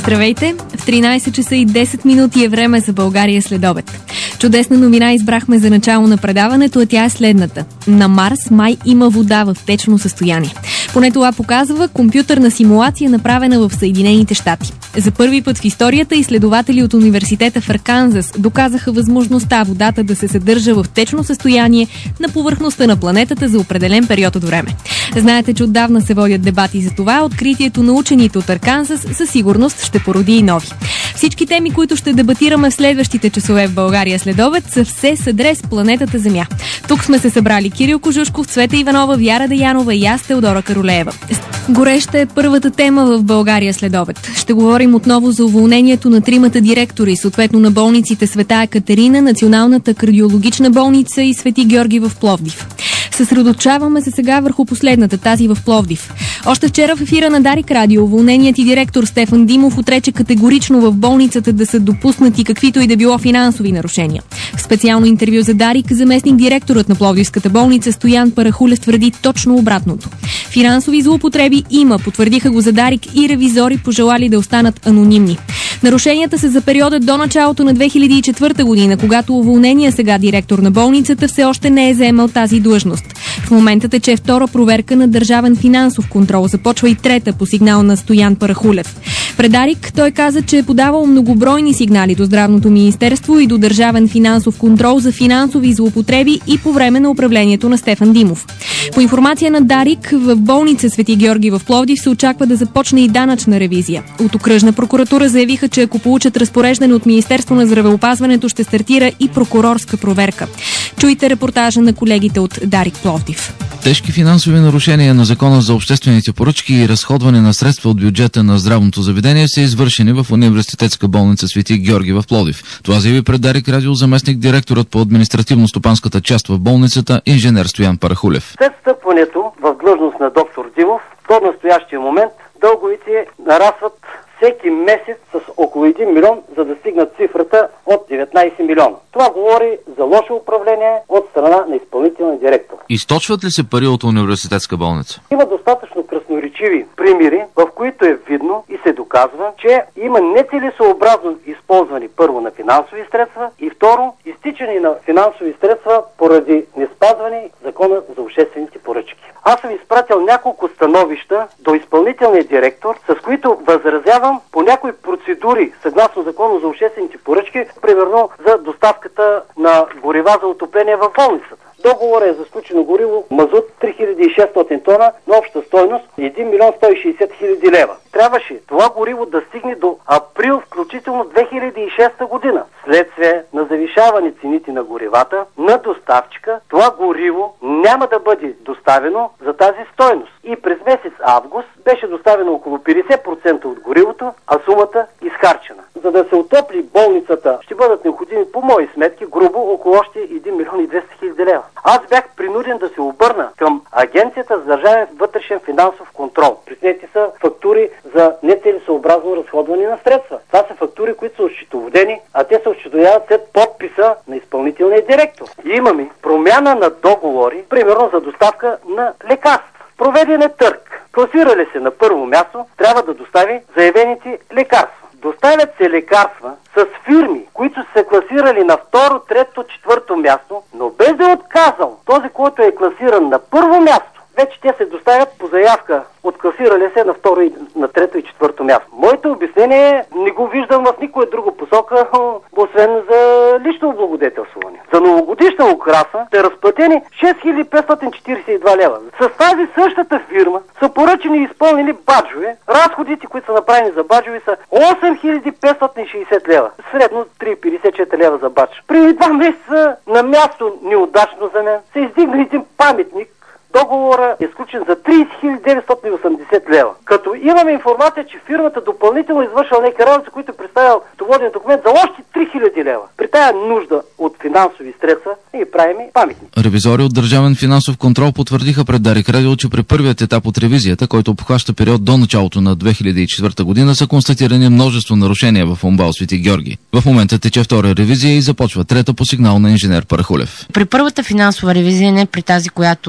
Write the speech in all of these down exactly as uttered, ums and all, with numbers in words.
Здравейте! В тринайсет часа и десет минути е време за България след обед. Чудесна новина избрахме за начало на предаването, а тя е следната. На Марс май има вода в течно състояние. Поне това показва компютърна симулация, направена в Съединените щати. За първи път в историята изследователи от университета в Арканзас доказаха възможността водата да се съдържа в течно състояние на повърхността на планетата за определен период от време. Знаете, че отдавна се водят дебати за това. Откритието на учените от Арканзас със сигурност ще породи и нови. Всички теми, които ще дебатираме в следващите часове в България след обед, са все с адрес планетата Земя. Тук сме се събрали Кирил Кожушков, Цвета Иванова, Вяра Деянова и аз, Теодора Каролеева. Гореща е първата тема в България след обед. Ще говорим отново за уволнението на тримата директори, съответно на болниците Света Екатерина, Националната кардиологична болница и Свети Георги в Пловдив. Съсредоточаваме се сега върху последната, тази в Пловдив. Още вчера в ефира на Дарик Радио уволненият и директор Стефан Димов отрече категорично в болницата да са допуснати каквито и да било финансови нарушения. В специално интервю за Дарик заместник директорът на Пловдивската болница Стоян Парахулев твърди точно обратното. Финансови злоупотреби има, потвърдиха го за Дарик и ревизори, пожелали да останат анонимни. Нарушенията са за периода до началото на две хиляди и четвърта година, когато уволнения сега директор на болницата все още не е заемал тази длъжност. В момента тече втора проверка на Държавен финансов контрол. Започва и трета по сигнал на Стоян Парахулев. Пред Дарик той каза, че е подавал многобройни сигнали до Здравното министерство и до Държавен финансов контрол за финансови злоупотреби и по време на управлението на Стефан Димов. По информация на Дарик, в болница Свети Георги в Пловдив се очаква да започне и данъчна ревизия. От окръжна прокуратура заявиха, че ако получат разпореждане от Министерство на здравеопазването, ще стартира и прокурорска проверка. Чуйте репортажа на колегите от Дарик Пловдив. Тежки финансови нарушения на Закона за обществените поръчки и разходване на средства от бюджета на здравното заведение са извършени в университетска болница Свети Георги в Пловдив. Това заяви пред Дарик Радио заместник директорът по административно-стопанската част в болницата инженер Стоян Парахулев. След встъпването в длъжност на доктор Димов, до настоящия момент дълговите нарастват всеки месец с около един милион, за да стигнат цифрата от деветнайсет милиона. Това говори за лошо управление от страна на изпълнителния директор. Източват ли се пари от университетска болница? Има достатъчно красноречиви примери, в които е видно и се доказва, че има нецелесообразно използване първо на финансови средства и второ изтичане на финансови средства поради неспазване закона за обществените поръчки. Аз съм изпратил няколко становища до изпълнителния директор, с които възразявам по някои процедури съгласно закона за обществените поръчки, примерно за доставката на горива за отопление в болницата. Договорът е за сключено гориво мазут три хиляди и шестстотин тона на обща стойност един милион сто и шейсет хиляди лева. Трябваше това гориво да стигне до април включително две хиляди и шеста година. Следствие на завишаване цените на горивата на доставчика, това гориво няма да бъде доставено за тази стойност. И през месец август беше доставено около петдесет процента от горивото, а сумата изхарчена. За да се отопли болницата, ще бъдат необходими по мои сметки грубо около още един милион и двеста хиляди лева. Аз бях принуден да се обърна към Агенцията за държавен вътрешен финансов контрол. Приснети са фактури за нецелесообразно разходване на средства. Това са фактури, които са осчетоводени, а те се осчетоводяват след подписа на изпълнителния директор. И имаме промяна на договори, примерно за доставка на лекарства. Проведен е търг. Класирали се на първо място, трябва да достави заявените лекарства. Доставят се лекарства с фирми, които са се класирали на второ, трето, четвърто място, но без да е отказал този, който е класиран на първо място. Вече те се доставят по заявка, откласирали се на второ, на трето и четвърто място. Моето обяснение не го виждам в никоя друга посока, освен за лично облагодетелстване. За новогодишна украса са разплатени шест хиляди петстотин четирийсет и два лева. С тази същата фирма са поръчени и изпълнени баджове. Разходите, които са направени за баджове, са осем хиляди петстотин и шейсет лева. Средно три хиляди петдесет и четири лева за бадж. Преди два месеца на място неудачно за мен се издигна един паметник. Договорът е сключен за трийсет хиляди деветстотин и осемдесет лева. Като имаме информация, че фирмата допълнително извършила някакви работи, които е представил доводен документ за още три хиляди лева. При тая нужда от финансови средства ние правим паметник. Ревизори от Държавен финансов контрол потвърдиха пред Дарик Радио, че при първият етап от ревизията, който обхваща период до началото на две хиляди и четвърта година, са констатирани множество нарушения в УМБАЛ Свети Георги. В момента тече втора ревизия и започва трета по сигнал на инженер Парахулев. При първата финансова ревизия, не при тази, която стартира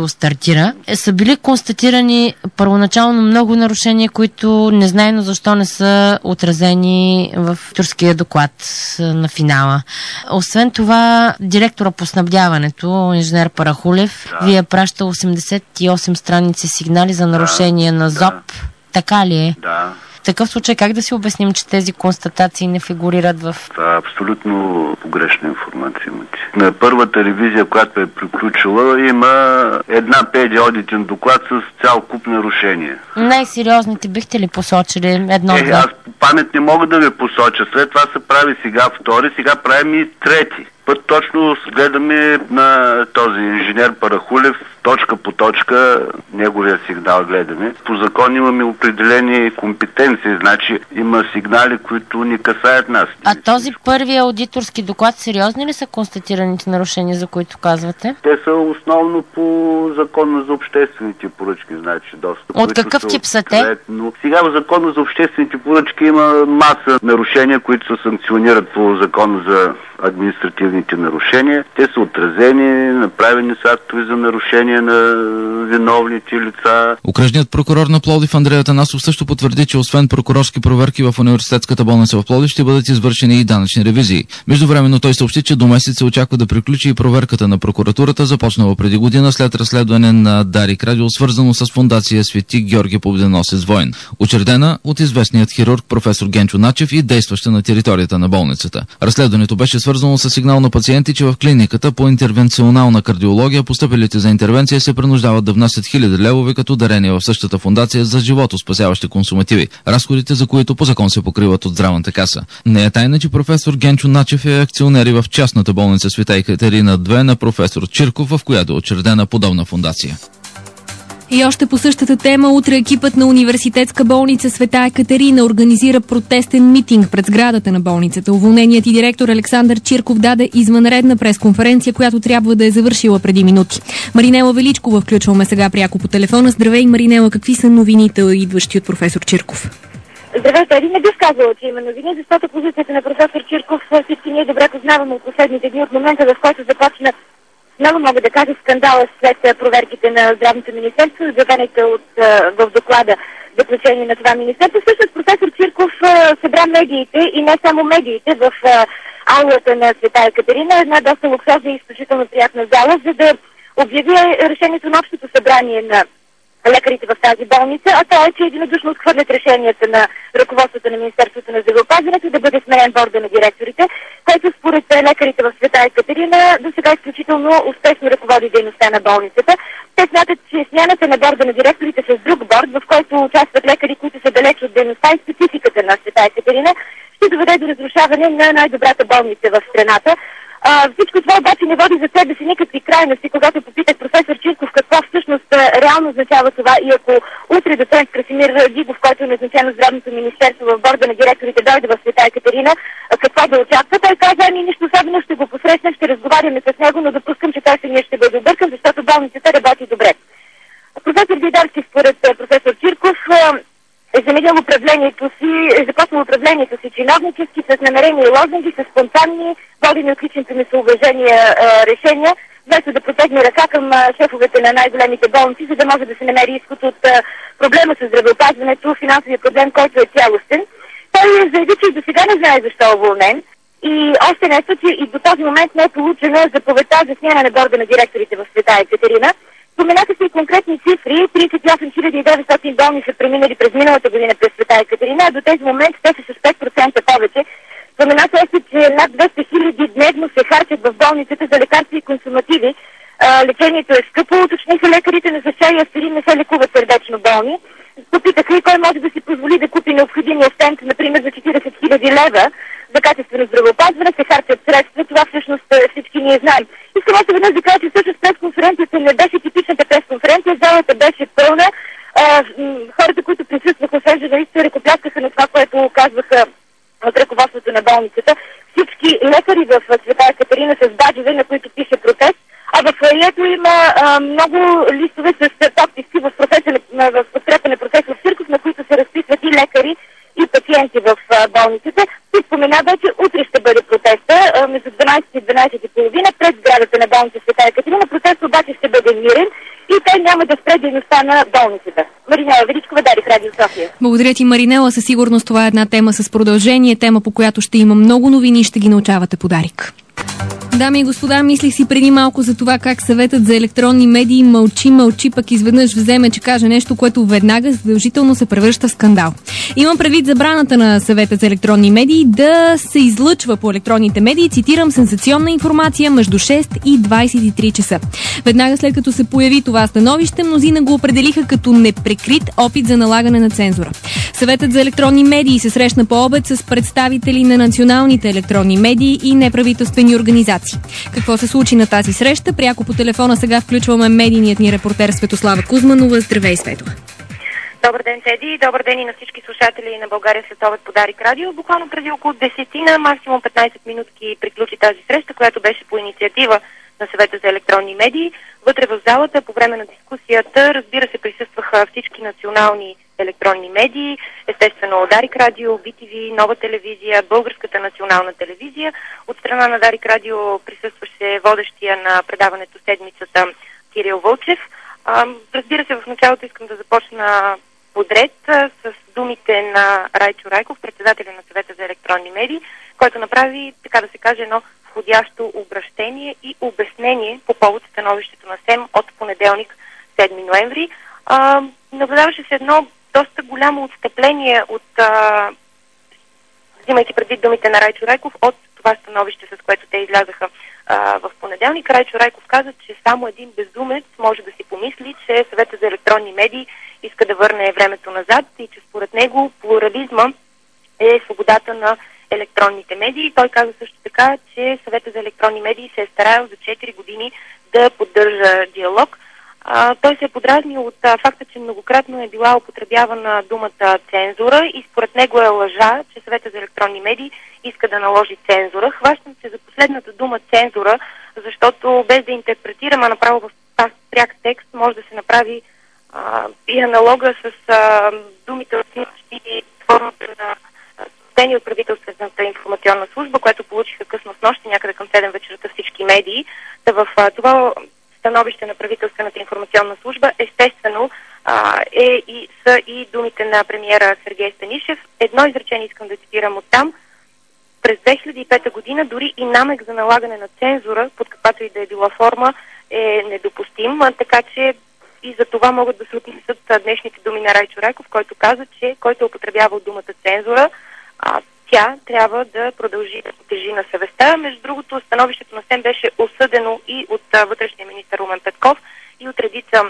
констатира. Са били констатирани първоначално много нарушения, които незнайно защо не са отразени в турския доклад на финала. Освен това, директора по снабдяването, инженер Парахулев, да. ви е пращал осемдесет и осем страници сигнали за нарушения да, на ЗОП. Да. Така ли е? Да. В такъв случай как да си обясним, че тези констатации не фигурират в... Това е абсолютно погрешна информация имате. На първата ревизия, която е приключила, има една педи одитен доклад с цял куп нарушения. Най-сериозните бихте ли посочили едно-два? Е, аз по памет не мога да ви посоча. След това се прави сега втори, сега правим и трети. Път точно гледаме на този инженер Парахулев, точка по точка, неговия сигнал гледаме. По закон имаме определени компетенции, значи има сигнали, които ни касаят нас. А този първи аудиторски доклад, сериозни ли са констатираните нарушения, за които казвате? Те са основно по закона за обществените поръчки, значи доста. От какъв тип са те? Но сега в закона за обществените поръчки има маса нарушения, които се санкционират по закона за административните нарушения. Те са отразени, направени са актове за нарушение на виновните лица. Окръжният прокурор на Пловдив Андрей Атанасов също потвърди, че освен прокурорски проверки в университетската болница в Пловдив ще бъдат извършени и данъчни ревизии. Междувременно той съобщи, че до месец се очаква да приключи и проверката на прокуратурата, започнала преди година след разследване на Дарик Радио, свързано с фондация Свети Георги Победоносец Войн, учредена от известният хирург професор Генчо Начев и действаща на територията на болницата. Разследването беше свързано с сигнал на пациенти, че в клиниката по интервенционална кардиология постъпилите за интервенция се принуждават да внасят хиляди левове като дарение в същата фондация за животоспасяващи консумативи, разходите за които по закон се покриват от здравната каса. Не е тайна, че професор Генчо Начев е акционер и в частната болница Света Екатерина две на професор Чирков, в която е учредена подобна фондация. И още по същата тема, утре екипът на университетска болница Света Екатерина организира протестен митинг пред сградата на болницата. Уволненият и директор Александър Чирков даде извънредна пресконференция, която трябва да е завършила преди минути. Маринела Величкова включваме сега пряко по телефона. Здравей, Маринела, какви са новините, идващи от професор Чирков? Здравейте, един не бих казала, че има новини, защото позицията на професор Чирков всички ние добре познаваме от последните дни, от момента, в който започна, много мога да кажа, скандала след проверките на Здравното министерство, заявените от в доклада заключение на това министерство. Всъщност професор Чирков събра медиите и не само медиите в аулата на Света Екатерина, една доста луксозна и изключително приятна зала, за да обяви решението на общото събрание на лекарите в тази болница, а то е, че единодушно отхвърлят решенията на ръководството на Министерството на здравеопазването да бъде сменен борда на директорите, който според лекарите в Света Екатерина до сега изключително успешно ръководи дейността на болницата. Те смятат, че смяната на борда на директорите с друг борд, в който участват лекари, които са далеч от дейността и спецификата на Света Екатерина, ще доведе до разрушаване на най-добрата болница в страната. А, всичко това обаче не води за себе си никакви крайности. Когато попитах професор Чирков какво всъщност реално означава това и ако утре доцент Красимир Гигов, който е назначен от Здравното министерство в борда на директорите, дойде в Света Екатерина, какво да очаква, той каза, ами нищо особено, ще го посрещнем, ще разговаряме с него, но допускам, че той самия ще бъде объркан, защото болницата работи добре. Професор Дидарски, според професор Чирков, е заменил управлението си, е започнал управлението си чиновнически, с намерения и лозунги, с спонтанни, водени от личните ми съображения решения, вместо да протегне ръка към шефовете на най-големите болници, за да може да се намери изход от проблема с здравеопазването, финансовия проблем, който е цялостен. Той заяви, че и до сега не знае защо е уволнен. И още нещо, че и до този момент не е получена заповедта за смяна на борда на директорите в Света Екатерина. Споменаха се и конкретни цифри. тридесет и осем хиляди и деветстотин болни са преминали през миналата година през Света Екатерина, а до тези момент те са с пет процента повече. Спомена се, че над двеста хиляди дневно се харчат в болницата за лекарства и консумативи. А, лечението е скъпо, уточниха лекарите, на чай и аспирин не се лекуват сърдечно болни. Попитаха и кой може да си позволи да купи необходимия стент, например за четиридесет хиляди лева за качествено здравеопазване, се харчат средства. Това всъщност всички ние знаем. Искам още веднъж да кажа, че всъщност пресконференцията не беше типичната пресконференция, залата беше пълна. А, хората, които присъстваха, освен журналистите, ръкопляскаха на това, което казваха от ръководството на болницата. Всички лекари в Света Екатерина с баджове, на които пише протест, а в фоайето има а, много листове с подписи в, в подкрепа на професор Чирков, на които се разписват и лекари, и пациенти в а, болницата. Ти спомена вече, утре ще бъде протеста а, между дванадесет и дванадесет и половина пред сградата на болница Света Екатерина. Протест обаче ще бъде мирен и те няма да спре дейността на болницата. Маринела Величкова, Дарик Радио София. Благодаря ти, Маринела. Със сигурност това е една тема с продължение, тема по която ще има много новини и ще ги научавате по Дарик. Дами и господа, мислих си преди малко за това как Съветът за електронни медии мълчи, мълчи, пък изведнъж вземе, че каже нещо, което веднага задължително се превръща в скандал. Имам предвид забраната на Съвета за електронни медии да се излъчва по електронните медии, цитирам, сенсационна информация между шест и двадесет и три часа. Веднага след като се появи това становище, мнозина го определиха като неприкрит опит за налагане на цензура. Съветът за електронни медии се срещна по обед с представители на националните електронни медии и неправителствени организации. Какво се случи на тази среща? Пряко по телефона сега включваме медийният ни репортер Светослава Кузманова. Здравей, Свето! Добър ден, Теди! Добър ден и на всички слушатели на България след обед по Дарик Радио. Буквално преди около десетина, максимум петнадесет минутки приключи тази среща, която беше по инициатива на Съвета за електронни медии. Вътре в залата, по време на дискусията, разбира се, присъстваха всички национални електронни медии, естествено Дарик Радио, Би Ти Ви, Нова телевизия, Българската национална телевизия. От страна на Дарик Радио присъстваше водещия на предаването седмицата Кирил Вълчев. Разбира се, в началото искам да започна подред с думите на Райчо Райков, председателя на Съвета за електронни медии, който направи, така да се каже, едно входящо обращение и обяснение по повод становището на СЕМ от понеделник, седми ноември. А, наблюдаваше се едно доста голямо отстъпление от, а, взимайки предвид думите на Райчо Райков, от това становище, с което те излязаха а, в понеделник. Райчо Райков каза, че само един безумец може да си помисли, че Съвета за електронни медии иска да върне времето назад и че според него плурализма е свободата на електронните медии. Той каза също така, че Съвета за електронни медии се е старал за четири години да поддържа диалог. А, той се е подразнил от а, факта, че многократно е била употребявана думата цензура и според него е лъжа, че Съвета за електронни медии иска да наложи цензура. Хващам се за последната дума цензура, защото без да интерпретирам, а направо в пряк текст може да се направи а, и аналога с а, думите от формата на съобщение от правителствената информационна служба, което получиха късно с нощи, някъде към седем вечерта всички медии. Та в а, това становище на правителствената информационна служба, естествено, а, е и, са и думите на премиера Сергей Станишев. Едно изречение искам да цитирам оттам. През две хиляди и пета година дори и намек за налагане на цензура, под каквато и да е била форма, е недопустим, а, така че и за това могат да се отнесат днешните думи на Райчо Райков, който каза, че който е употребявал думата цензура, а, тя трябва да продължи да тежи на съвестта. Между другото, становището на СЕМ беше осъдено и от а, вътрешния министър Румен Петков и от редица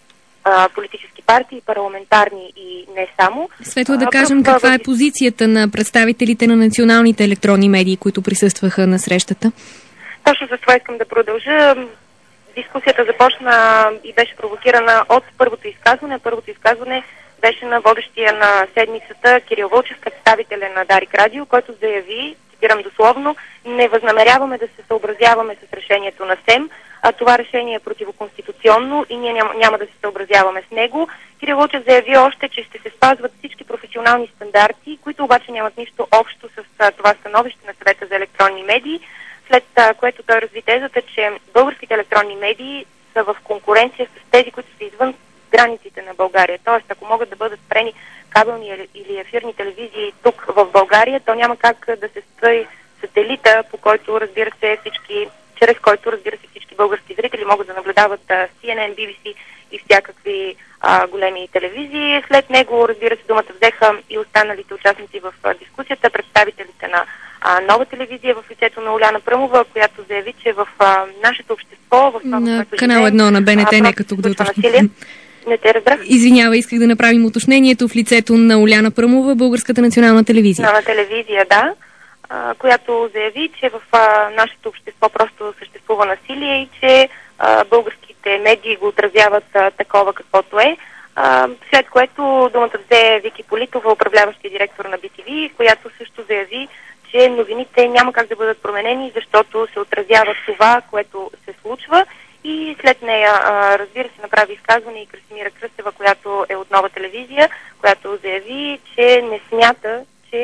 а, политически партии, парламентарни и не само. Светла, да кажем а, каква е позицията на представителите на националните електронни медии, които присъстваха на срещата? Точно с това искам да продължа. Дискусията започна и беше провокирана от първото изказване. Първото изказване беше на водещия на седмицата Кирил Вълчев, представителя на Дарик Радио, който заяви, цитирам дословно, не възнамеряваме да се съобразяваме с решението на СЕМ, а това решение е противоконституционно и ние няма, няма да се съобразяваме с него. Кирил Вълчев заяви още, че ще се спазват всички професионални стандарти, които обаче нямат нищо общо с а, това становище на Съвета за електронни медии, след а, което той разви тезата, че българските електронни медии са в конкуренция с тези, които са извън границите на България. Тоест, ако могат да бъдат спрени кабелни или ефирни телевизии тук в България, то няма как да се строи сателита, по който, разбира се, всички, чрез който, разбира се, всички български зрители могат да наблюдават Си Ен Ен, Би Би Си и всякакви а, големи телевизии. След него, разбира се, думата взеха и останалите участници в а, дискусията, представителите на а, Нова телевизия в лицето на Уляна Пръмова, която заяви, че в а, нашето общество, в това, на канал едно на Б Н Т, нека тук да уточним. Не те разбрах. Извинява, исках да направим уточнението в лицето на Уляна Пръмова, Българската национална телевизия. Национална телевизия, да, а, която заяви, че в а, нашето общество просто съществува насилие и че а, българските медии го отразяват а, такова каквото е. А, след което думата взе Вики Политова, управляващия директор на Би Ти Ви, която също заяви, че новините няма как да бъдат променени, защото се отразява това, което се случва. И след нея, а, разбира се, направи изказване и Красимира Кръстева, която е от Нова телевизия, която заяви, че не смята, че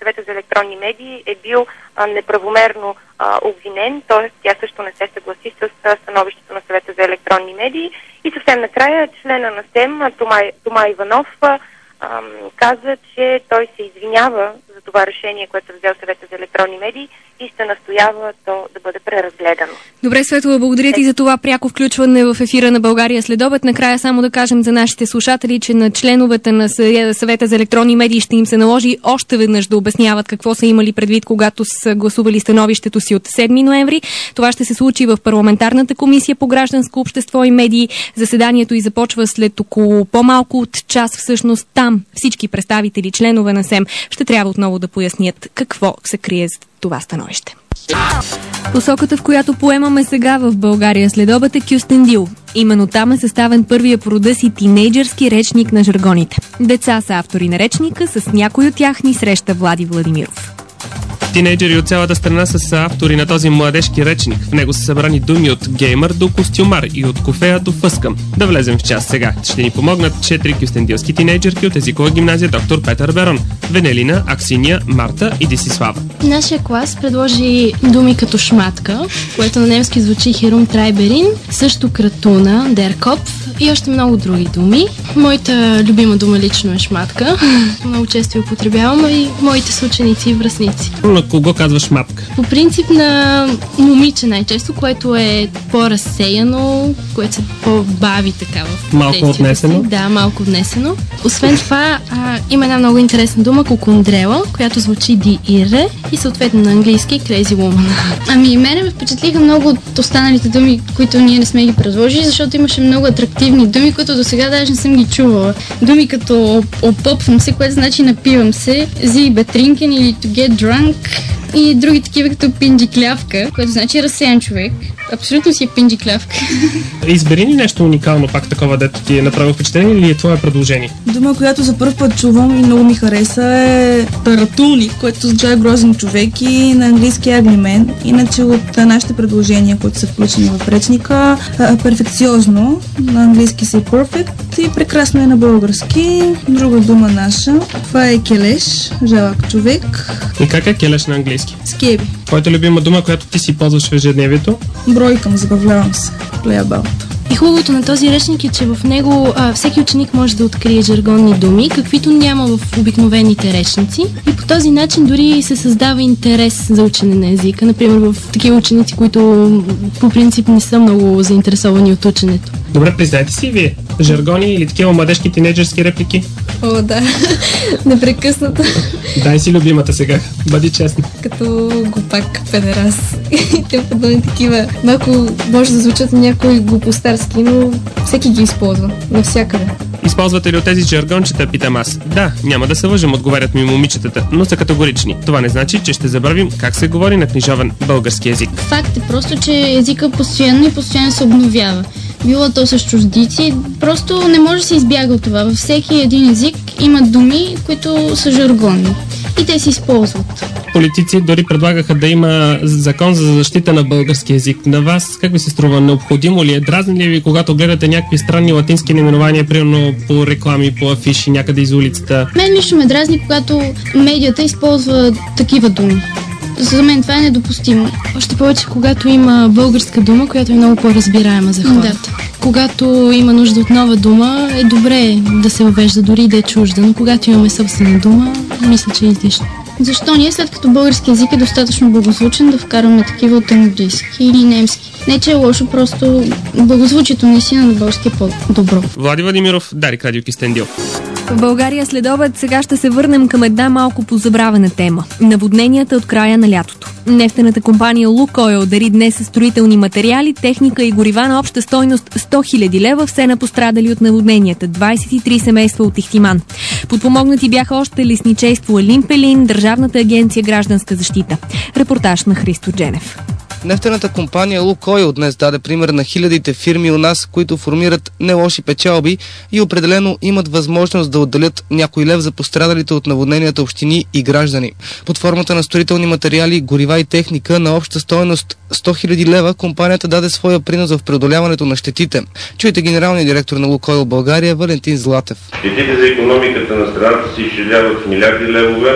Съвета за електронни медии е бил а, неправомерно а, обвинен, т.е. тя също не се съгласи с а, становището на Съвета за електронни медии. И съвсем накрая члена на СЕМ Тома, Тома Иванов а, а, каза, че той се извинява за това решение, което е взел Съвета за електронни медии и ще настоява то да бъде преразгледано. Добре, Светла, благодаря ти за това пряко включване в ефира на България следобед. Накрая само да кажем за нашите слушатели, че на членовете на Съвета за електронни медии ще им се наложи още веднъж да обясняват какво са имали предвид, когато са гласували становището си от седми ноември. Това ще се случи в Парламентарната комисия по гражданско общество и медии. Заседанието и започва след около по-малко от час. Всъщност там всички представители, членове на СЕМ, ще трябва отново да пояснят какво се крие за това становище. Посоката, в която поемаме сега в България следобед, е Кюстендил. Именно там е съставен първия по рода си тинейджърски речник на жаргоните. Деца са автори на речника, с някой от тях ни среща Влади Владимиров. Тинейджери от цялата страна са автори на този младежки речник. В него са събрани думи от геймър до костюмар и от кофея до фъскам. Да влезем в час сега. Ще ни помогнат четири кюстендилски тинейджерки от езикова гимназия доктор Петър Берон. Венелина, Аксиния, Марта и Десислава. Нашия клас предложи думи като шматка, което на немски звучи Херум Трайберин, също кратуна, деркопф и още много други думи. Моята любима дума лично е шматка. Много често я употребявам и моите съученици и връстници. На кого казваш мапка? По принцип на момиче най-често, което е по-разсеяно, което се по-бави така в малко отнесено. Да, малко отнесено. Освен това, а, има една много интересна дума, кокундрела, която звучи ди-ире и съответно на английски crazy woman. Ами, мене ме впечатлиха много от останалите думи, които ние не сме ги предложили, защото имаше много атрактивни думи, които до сега даже не съм ги чувала. Думи като опопвам се, което значи напивам се, зи бетринкен или to get drunk, и други такива като пинджиклявка, което значи разсеян човек. Абсолютно си е пинджиклявка. Избери ни нещо уникално, пак такова, дето ти е направило впечатление, или е твое предложение? Дума, която за първ път чувам и много ми хареса, е таратулник, което означава грозен човек, и на английски агнимен. Иначе от нашите предложения, които са включени в речника, перфекциозно, на английски си perfect и прекрасно е на български. Друга дума наша, това е келеш, жалък човек. И как е келеш на английски? Скеби. Твоята любима дума, която ти си ползваш в ежедневието? Бройкам, забавлявам се. Play about. И хубавото на този речник е, че в него а, всеки ученик може да открие жаргонни думи, каквито няма в обикновените речници. И по този начин дори се създава интерес за учене на езика. Например, в такива ученици, които по принцип не са много заинтересовани от ученето. Добре, признайте си вие. Жаргони или такива младежки тинейджърски реплики? О, да. Непрекъснато. Дай си любимата сега. Бъди честна. Като глупак, педерас. И те подобни такива. Малко може да звучат някои глупостарски, но всеки ги използва. Навсякъде. Използвате ли от тези жаргончета, питам аз? Да, няма да се лъжем, отговарят ми момичетата, но са категорични. Това не значи, че ще забравим как се говори на книжовен български език. Факт е просто, че езика постоянно и постоянно се обновява. Било то с чуждици, просто не може да се избяга от това. Във всеки един език има думи, които са жаргонни. И те се използват. Политици дори предлагаха да има закон за защита на български език. На вас как ви се струва? Необходимо ли е? Дразни ли ви, когато гледате някакви странни латински наименования, примерно по реклами, по афиши, някъде из улицата? Мен лично ме дразни, когато медията използва такива думи. За мен това е недопустимо. Още повече, когато има българска дума, която е много по-разбираема за хората. Да. Когато има нужда от нова дума, е добре да се въвежда, дори да е чужда, но когато имаме собствена дума, мисля, че е излишно. Защо ние, след като български език е достатъчно благозвучен, да вкараме такива от английски или немски? Не, че е лошо, просто благозвучието наистина на български е по-добро. Влади Владимиров, Дарик, Радио Кюстендил. В България следобед сега ще се върнем към една малко позабравена тема – наводненията от края на лятото. Нефтената компания Лукойл дари днес със строителни материали, техника и горива на обща стойност сто хиляди лева, все на пострадали от наводненията – двадесет и три семейства от Ихтиман. Подпомогнати бяха още лесничейство Елин-Пелин, Държавната агенция Гражданска защита. Репортаж на Христо Дженев. Нефтената компания Лукойл днес даде пример на хилядите фирми у нас, които формират не лоши печалби и определено имат възможност да отделят някой лев за пострадалите от наводненията общини и граждани. Под формата на строителни материали, горива и техника на обща стойност сто хиляди лева, компанията даде своя принос в преодоляването на щетите. Чуйте генералния директор на Лукойл България Валентин Златев. Щетите за икономиката на страната се изчисляват в милиарди левове.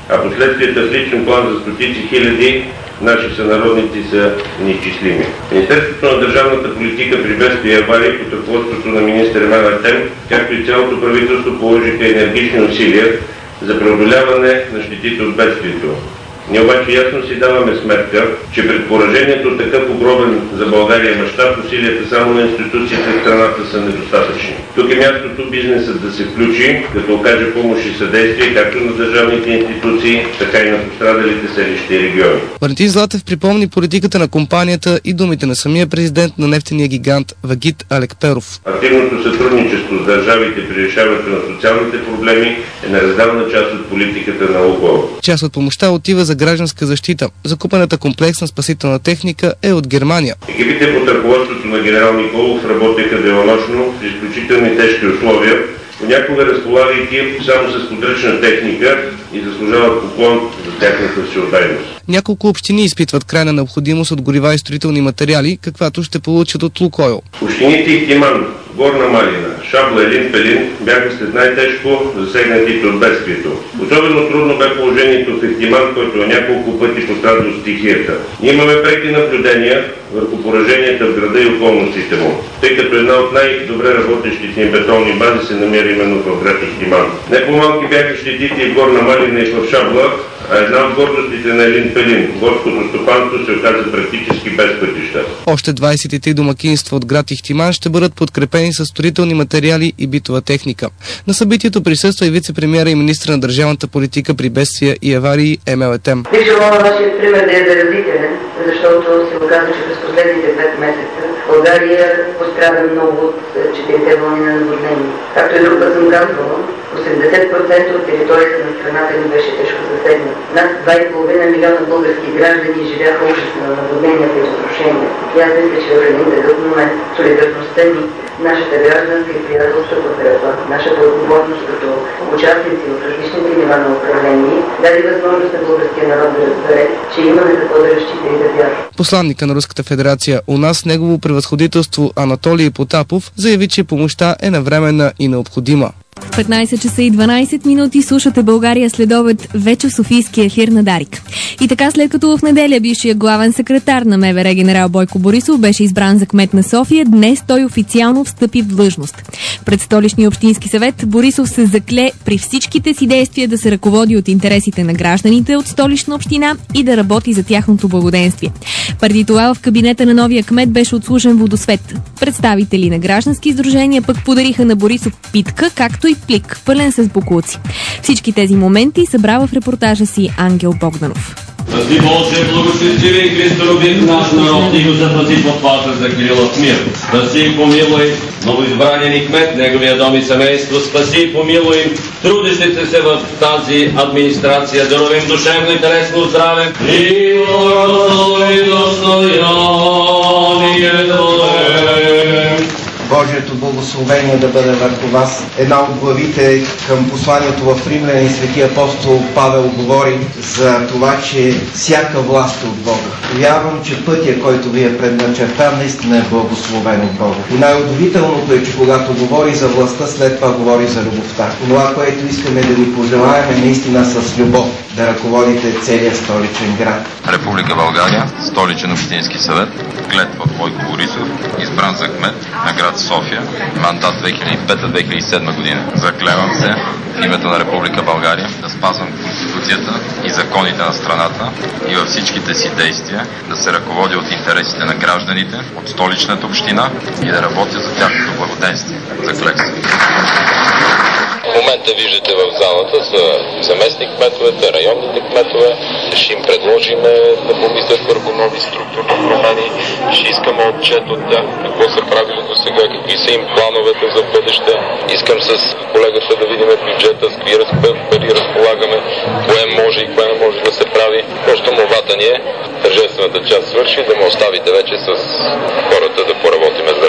а последствията в личен план за стотици хиляди наши сънародници са неизчислими. Министерството на държавната политика при бедствия и аварии под ръководството на министър Емел Етем, както и цялото правителство положиха енергични усилия за преодоляване на щетите от бедствието. Ние обаче ясно си даваме сметка, че пред поражението от такъв огромен за България мащаб усилията само на институциите в страната са недостатъчни. Тук е мястото бизнесът да се включи, като окаже помощ и съдействие както на държавните институции, така и на пострадалите селища и региони. Валентин Златев припомни политиката на компанията и думите на самия президент на нефтения гигант Вагит Алекперов. Активното сътрудничество с държавите при решаването на социалните проблеми е неразделна част от политиката на Лукойл. Част от помощта отива за гражданска защита. Закупената комплексна спасителна техника е от Германия. Екипите под ръководството на генерал Николов работеха денонощно в изключителни тежки условия, понякога разполагайки само с подръчна техника и заслужават поклон за тяхната всеотдайност. Няколко общини изпитват крайна необходимост от горива и строителни материали, каквато ще получат от Лукойл. Общините Ихтиман, Горна Малина, Шабла, Елин, Пелин бяха след най-тежко засегнатите от бедствието. Особено трудно бе положението в Ихтиман, който няколко пъти пострада от стихията. Ние имаме преки наблюдения върху пораженията в града и околностите му, тъй като една от най-добре работещите им бетонни бази се намира именно в град Ихтиман. Не по-малки бяха щетите и в Горна Малина и в Шабла, а една от гордостите на Елин Пелин, горското стопанство, се оказа практически без пътища. Още двадесет и три домакинства от град Ихтиман ще бъдат подкрепени с строителни материали и битова техника. На събитието присъства и вице-премиера и министър на държавната политика при бедствия и аварии Емел Етем. Бих желала вашия пример да е заразителен, защото се оказа, че през последните пет месеца България пострада много от четирите вълни на наводнение. Както и друг път съм казвала, осемдесет процента от територията на страната ни беше тежко засегната. Над два и половина милиона български граждани живяха ужасно на наводненията и разрушения. И аз мисля, че в един такъв момент солидарността ни, нашата гражданска и приятелска подкрепа, нашата отговорност като участници в различните нива на управление, даде възможност на българския народ да разбере, че имаме какво да разчита и да вярва. Посланника на Руската федерация у нас, негово превъзходителство Анатолий Потапов, заяви, че помощта е навременна и необходима. В петнадесет часа и дванадесет минути слушате България следобед вече в Софийския ефир на Дарик. И така, след като в неделя бившият главен секретар на МВР генерал Бойко Борисов беше избран за кмет на София, днес той официално встъпи в длъжност. Пред Столичния общински съвет Борисов се закле при всичките си действия да се ръководи от интересите на гражданите от Столична община и да работи за тяхното благоденствие. Преди това в кабинета на новия кмет беше отслужен водосвет. Представители на граждански сдружения пък подариха на Борисов питка, както и плик, пълен с боклуци. Всички тези моменти събра в репортажа си Ангел Богданов. Спаси Боже, благочестиве и Христолюбив наш народ и го запази под ваша закрила в мир. Спаси и помилуй новоизбрания ни кмет, неговия дом и семейство. Спаси и помилуй трудещите се в тази администрация. Дарувам душевно и телесно здраве. И благослови достоянието е. Божието благословение да бъде върху вас. Една от главите към посланието в Римляни, свети апостол Павел говори за това, че всяка власт е от Бога. Вярвам, че пътя, който ви е предначерта, наистина е благословен от Бога. И най-удивителното е, че когато говори за властта, след това говори за любовта. Това, което искаме да ви пожелаем, е наистина с любов да ръководите целия столичен град. Република България, Столичен общински съвет, клетва Бойко Борисов, избран за кмет на град София, мандат две хиляди и пета - две хиляди и седма година. Заклевам се в името на Република България да спазвам Конституцията и законите на страната и във всичките си действия да се ръководя от интересите на гражданите, от Столичната община и да работя за тяхното благоденствие. Заклех се. В момента виждате в залата са заместник кметовете, районните кметове. Ще им предложим да помислят върху нови структурни промени. Ще искаме отчет от тях, какво са правили до сега, какви са им плановете за бъдеще. Искам с колегата да видим бюджета, с какви пари разполагаме, кое може и кое не може да се прави. Просто молбата ни е тържествената част свърши, да ме оставите вече с хората да поработиме здраво.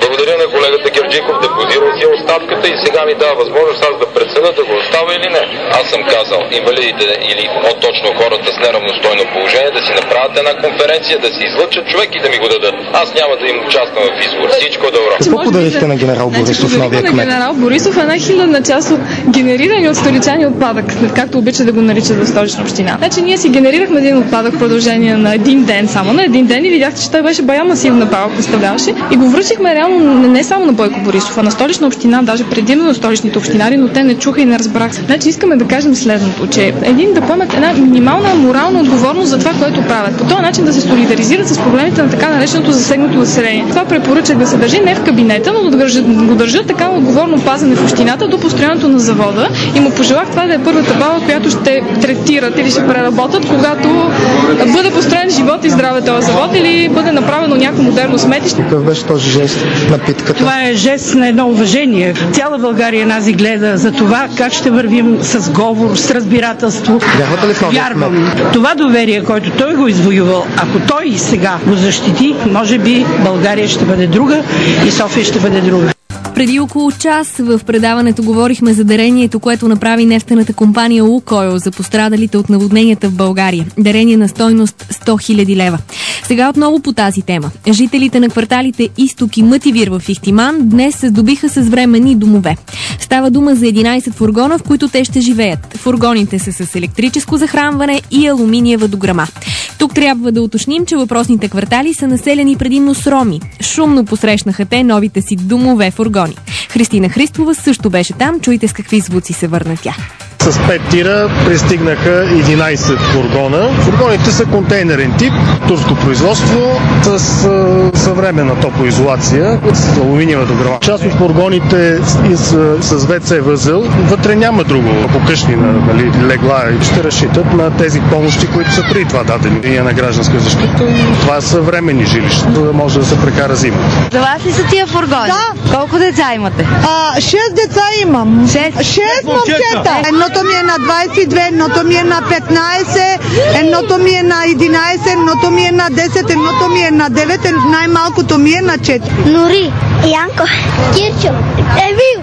Благодаря на колегата Герджиков, депозирал си оставката и сега ми дава възможност аз да преценя да го оставя или не. Аз съм казал, инвалидите или по-точно хората с неравностойно положение да си направят една конференция, да си излъчат човек и да ми го дадат. Аз няма да им участвам в избор. Всичко е добро. Какво подарихте на генерал Борисов, значи, новия кмет? На генерал Борисов една хилядна част от генерирани от столичани отпадък, както обича да го наричат в Столична община. Значи ние си генерирахме един отпадък в продължение на един ден, само на един ден и видяхте, че той беше бая масивна палка, представляваше. И го връчихме реално не само на Бойко Борисов, а на Столична община, даже предимно на столичните общинари, но те не чуха и не разбраха. Значи искаме да кажем следното, че един да поемат една минимална морална отговорност за това, което правят. По този начин да се солидаризират с проблемите на така нареченото засегнато население. Това препоръчах да се държи не в кабинета, но да го държат така отговорно пазене в общината до построяването на завода и му пожелах това да е първата баба, която ще третират или ще преработят, когато бъде построен живот и здраве този завод или бъде направено някакво модерно сметище. Какъв беше този жест на питката? Това е жест на едно уважение. Цяла България нази гледа за това как ще вървим с говор, с разбирателство. Вярвате ли в новия кмет? Вярвам. Това доверие, което той го извоювал, ако той сега го защити, може би България ще бъде друга и София ще бъде друга. Преди около час в предаването говорихме за дарението, което направи нефтената компания Лукойл за пострадалите от наводненията в България. Дарение на стойност сто хиляди лева. Сега отново по тази тема. Жителите на кварталите Изток и Мътивир в Ихтиман днес се здобиха с временни домове. Става дума за единайсет фургона, в които те ще живеят. Фургоните са с електрическо захранване и алуминиева дограма. Тук трябва да уточним, че въпросните квартали са населени предимно с роми. Шумно посрещнаха те новите си домове фургони. Христина Христова също беше там. Чуйте с какви звуци се върна тя. С пет тира пристигнаха единайсет фургона. Фургоните са контейнерен тип, турско производство, с а, съвременна топлоизолация, с алуминиева дограма. Част от фургоните с, с ВЦ възел, вътре няма друго покъшни нали, легла и ще разчитат на тези помощи, които са преди това дадени и на гражданска защита. Това са временни жилища, за да може да се прекара зима. За вас ли са тия фургони? Да. Колко деца имате? А, шест деца имам. Шест? Шест момчета. Едното ми е на двайсет и две, едното ми е на петнайсет, едното ми е на единайсет, едното ми е на десет, едното ми е на девет, най-малкото ми е на четири. Нори, Янко, Кирчо, Емил.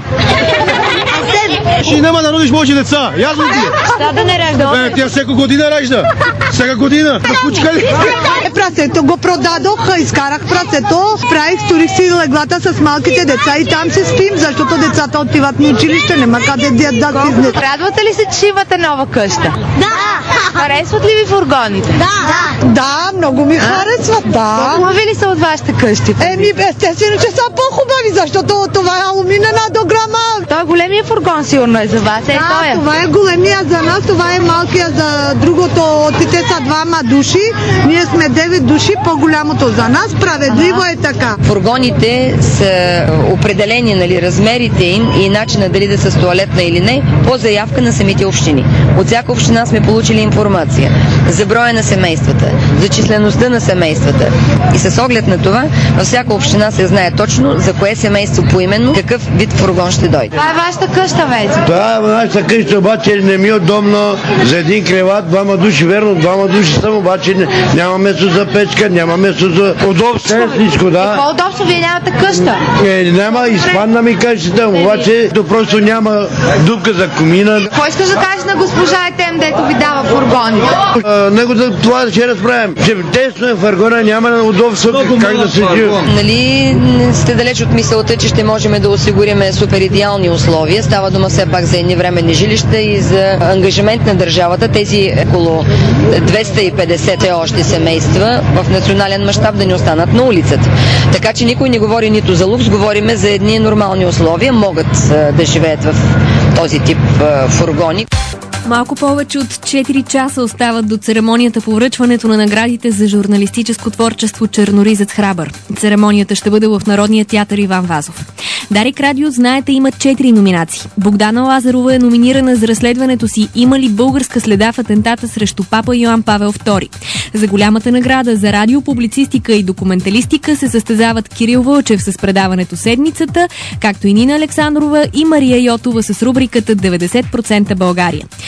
И няма да родиш Божи деца. Ясно ти? Šta да не ражда? Е, тя всяка година ражда. Всяка година. Пускали. Е, прасето го продадох, изкарах прасето, правих, сторих си леглата с малките деца и там се спим, защото децата отиват на училище, нема къде да да изнесат. Радвате ли се, че имате нова къща? Да! Харесват ли ви фургоните? Да! Да, много ми харесват, да. По-хубави ли са от вашите къщи? Еми, естествено, че са по-хубави, защото това е алуминена дограма. Той е големия фургон, сигурно е за вас. Е, да, той е. Това е големия за нас, това е малкия за другото. Те са двама души, ние сме девет души, по-голямото за нас. Справедливо е така. Фургоните са определени, нали, размерите им и начина дали да са с тоалетна или не, по заявка на самите общини. От всяка община сме получили информация за броя на семействата, за числеността на семействата. И с оглед на това, във всяка община се знае точно за кое семейство поименно какъв вид фургон ще дойде. Това е вашата къща вече. Това е нашата къща, обаче не ми е удобно за един креват, двама души, верно, двама души съм, обаче няма место за печка, няма место за удобство. Всичко, да. Какво удобство? Вие нямате къща? Е, няма, изпадна ми къщата, обаче то просто няма дупка за комина. Какво искаш да кажеш на госпожа Етем, дето ви дава фургоните? А, него за това ще разправим. Че тесно е фургона, няма удобство как да се живе. Нали сте далеч от мисълта, че ще можем да осигурим супер идеални условия. Става дума все пак за едни временни жилища и за ангажимент на държавата тези около двеста и петдесет още семейства в национален мащаб да не останат на улицата. Така че никой не говори нито за лукс, говориме за едни нормални условия, могат да живеят в този тип фургони. Малко повече от четири часа остават до церемонията по връчването на наградите за журналистическо творчество Черноризец храбър. Церемонията ще бъде в Народния театър Иван Вазов. Дарик Радио, знаете, има четири номинации. Богдана Лазарова е номинирана за разследването си "Има ли българска следа в атентата срещу папа Йоан Павел втори?" За голямата награда за радиопублицистика и документалистика се състезават Кирил Вълчев с предаването "Седмицата", както и Нина Александрова и Мария Йотова с рубриката деветдесет процента България.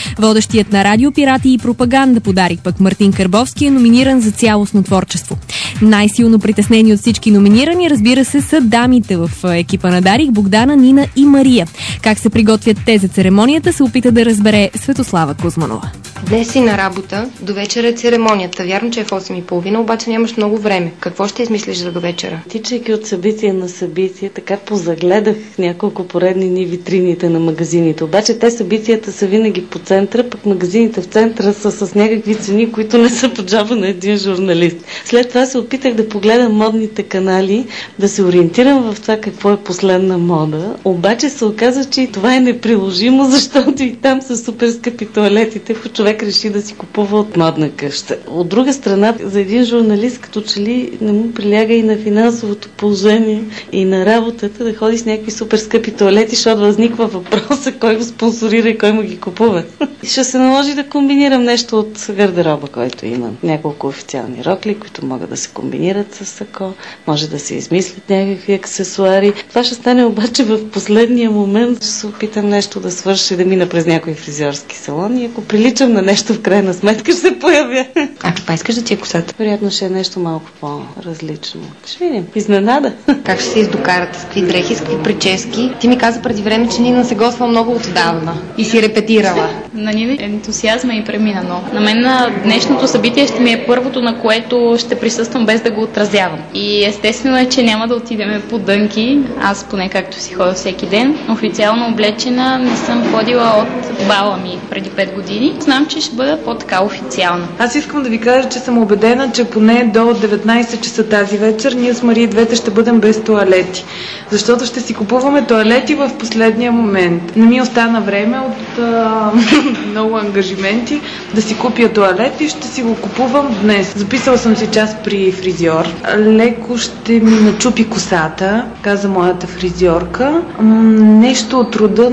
Водещият на Радио Пирати и пропаганда подарик пък Мартин Карбовски е номиниран за цялостно творчество. Най-силно притеснени от всички номинирани, разбира се, са дамите в екипа на Дарик, Богдана, Нина и Мария. Как се приготвят те за церемонията, се опита да разбере Светослава Кузманова. Днес си на работа, до вечера е церемонията. Вярно, че е в осем и половина, обаче нямаш много време. Какво ще измислиш за до вечера? Тичайки от събитие на събитие, така позагледах няколко поредни ни витрините на магазините. Обаче те събитията са винаги по центъра, пък магазините в центъра са с някакви цени, които не са по джоба на един журналист. След това се опитах да погледам модните канали, да се ориентирам в това какво е последна мода. Обаче се оказа, че и това е неприложимо, защото и там са супер скъпи туалетите, ако човек реши да си купува от модна къща. От друга страна, за един журналист, като че ли не му приляга и на финансовото положение, и на работата да ходи с някакви супер скъпи туалети, защото възниква въпроса кой го спонсорира и кой му ги купува. Ще се наложи да комбинирам нещо от гардероба, който има. Няколко официални рокли, които могат да се комбинират с сако, може да се измислят някакви аксесуари. Това ще стане обаче в последния момент. Ще се опитам нещо да свърши, да мина през някой фризьорски салон и ако приличам на нещо, в крайна сметка ще се появя. А каква искаш да ти е косата? Вероятно ще е нещо малко по-различно. Ще видим. Изненада. Как ще се издокарате? С какви дрехи, с какви прически? Ти ми каза преди време, че Нина се готвя много отдавна и си репетирала. На Нина ентусиазма и премина, но на мен на днешното събитие ще ми е първото, на което ще присъствам без да го отразявам. И естествено е, че няма да отидем по дънки. Аз поне както си ходя всеки ден. Официално облечена не съм ходила от бала ми преди пет години. Знам, че ще бъда по-така официална. Аз искам да ви кажа, че съм убедена, че поне до деветнайсет часа тази вечер ние с Мария двете ще бъдем без тоалети. Защото ще си купуваме тоалети в последния момент. Не ми остана време от а, много ангажименти да си купя тоалет и ще си го купувам днес. Записала съм си час при фризьор. Леко ще ми начупи косата, каза моята фризьорка. М- нещо от рода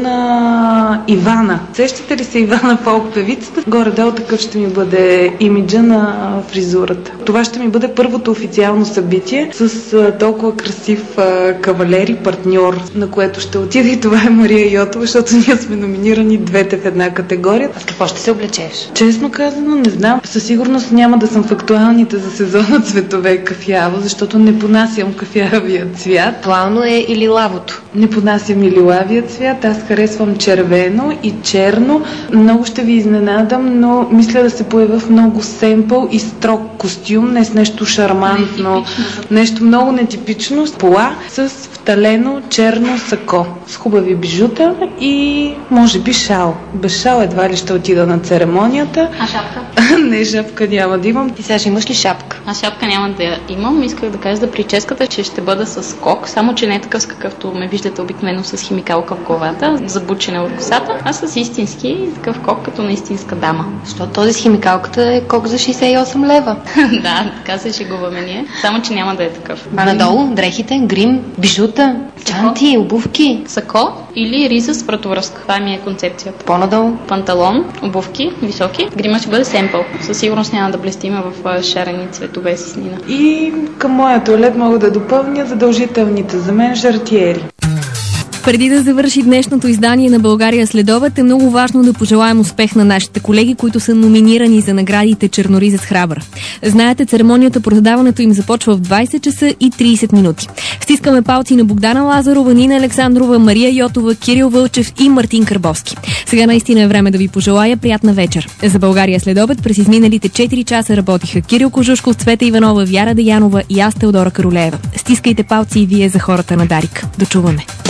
на Ивана. Сещате ли се Ивана фолк певицата? Горе-долу такъв ще ми бъде имиджа на фризурата. Това ще ми бъде първото официално събитие с а, толкова красив а, кавалер и партньор, на което ще отида, и това е Мария Йотова, защото ние сме номинирани двете в една категория. А с какво ще се облечеш? Честно казано, не знам. Със сигурност няма да съм в актуалните за сезона цветове кафяво, защото не понасям кафявия цвят. Актуално е и лилавото. Не понасям и лилавия цвят. Аз харесвам червено и черно. Много ще ви изненадам, но мисля да се появя в много семпъл и строг костюм, не с нещо шармантно, нещо много нетипично, пола с вталено черно сако, с хубави бижута и може би шал. Без шал едва ли ще отида на церемонията. А шапка? Не, шапка няма да имам. Ти сега ще имаш ли шапка? А шапка няма да имам. Исках да кажа за прическата, че ще бъда с кок, само че не е такъв, с какъвто ме виждате обикновено с химикалка в главата, забучена от косата, а с истински такъв кок, като на истинска дама. Защото този с химикалката е кок за шейсет и осем лева. Да, така се шегуваме ние, само че няма да е такъв. А надолу дрехите, грим, бижута, чанти, обувки. Сако или риза с вратовръзка. Това ми е концепцията. По-надолу? Панталон, обувки, високи. Грима ще бъде семпъл. Със сигурност няма да блестима в шарени цветове с Нина. И към моя туалет мога да допълня задължителните за мен жартиери. Преди да завърши днешното издание на България следобед, е много важно да пожелаем успех на нашите колеги, които са номинирани за наградите Черноризец Храбър. Знаете, церемонията по раздаването им започва в двайсет часа и трийсет минути. Стискаме палци на Богдана Лазарова, Нина Александрова, Мария Йотова, Кирил Вълчев и Мартин Карбовски. Сега наистина е време да ви пожелая приятна вечер. За България следобед през изминалите четири часа работиха Кирил Кожушков, Цвета Иванова, Вяра Деянова и аз, Теодора Каролеева. Стискайте палци и вие за хората на Дарик. Дочуваме!